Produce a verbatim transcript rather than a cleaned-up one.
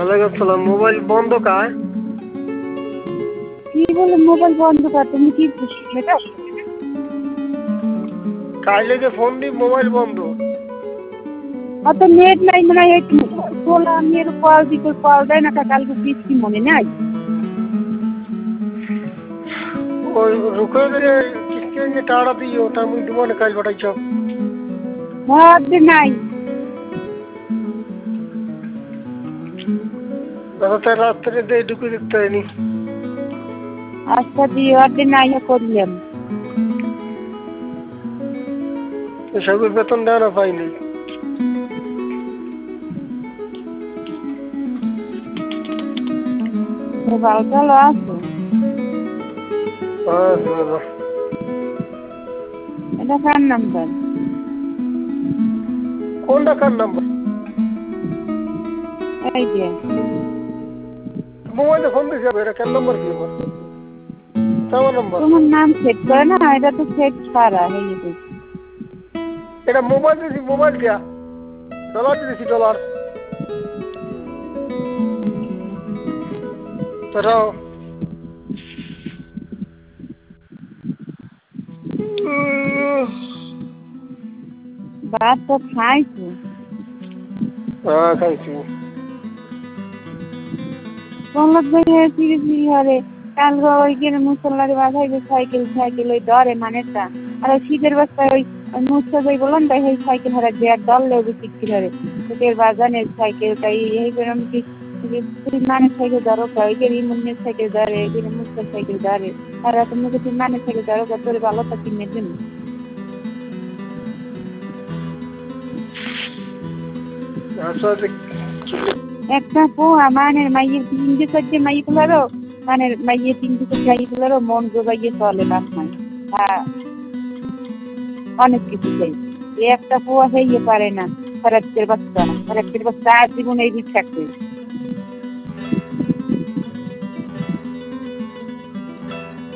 ওয়ালাইকুম সালাম। মোবাইল বন্ধ কায়? কি বলে মোবাইল বন্ধ কর? তুমি কি বুঝলে? কাইলে যে ফোন দি মোবাইল বন্ধ। অত নেট নাই মানে তোলা আমি এর কল দিতে কল দেয় না কালকে বৃষ্টি মনে নাই। ওই রুকে যে কিস্তি নিয়ে টাড়া দিও তা মুই দিব না কাল পাঠাইছ। মধ্যে নাই দাদা রাত্রে দিয়ে ঢুকে দিতে হয়নি। আচ্ছা দিয়ে অর্ধে নাই করলাম। সবুজ বেতন দেওয়া না পাইনি। ভালো চলো আসো। এটা কার নাম্বার? কোনটা কার নাম্বার? এই যে মোবাইলে ফোন দিছে এটা কার নাম্বার কি আমার? আমার নাম্বার। তোমার নাম সেট করে না এটা তো সেট ছাড়া হয়ে গেছে। এটা মোবাইল দিছি মোবাইল দিয়া ডলার দিছি ডলার। তারাও ভাত তো খাইছো? হ্যাঁ খাইছি। তোমরা দেখে ফিরে ফিরে হরে কালকে ওইখানে মুসল্লারে বাধাই যে সাইকেল সাইকেল ওই ধরে মানেটা আর শীতের বস্তায় ওই মুসা যাই বললাম তাই সেই সাইকেল হারা যে আর দল লেগে শিখতে ধরে শীতের বাজানের সাইকেল তাই এই বেরম কি মানের সাইকেল ধরো ওই যে রিমনের সাইকেল ধরে এই মুসার সাইকেল ধরে আর তুমি যদি মানের সাইকেল ধরো তোর ভালোটা কিনে দিন। একটা পোয়া মানের মাইয়ের তিনটে চারটে মাই গুলারও মানের মাইয়ের তিনটে চারটে মাই গুলারও মন জোগাইয়ে চলে না মানে হ্যাঁ অনেক কিছু চাই একটা পোয়া হইয়ে পারে না খরাচ্ছের বাচ্চা খরাচ্ছের বাচ্চা জীবন এই থাকবে।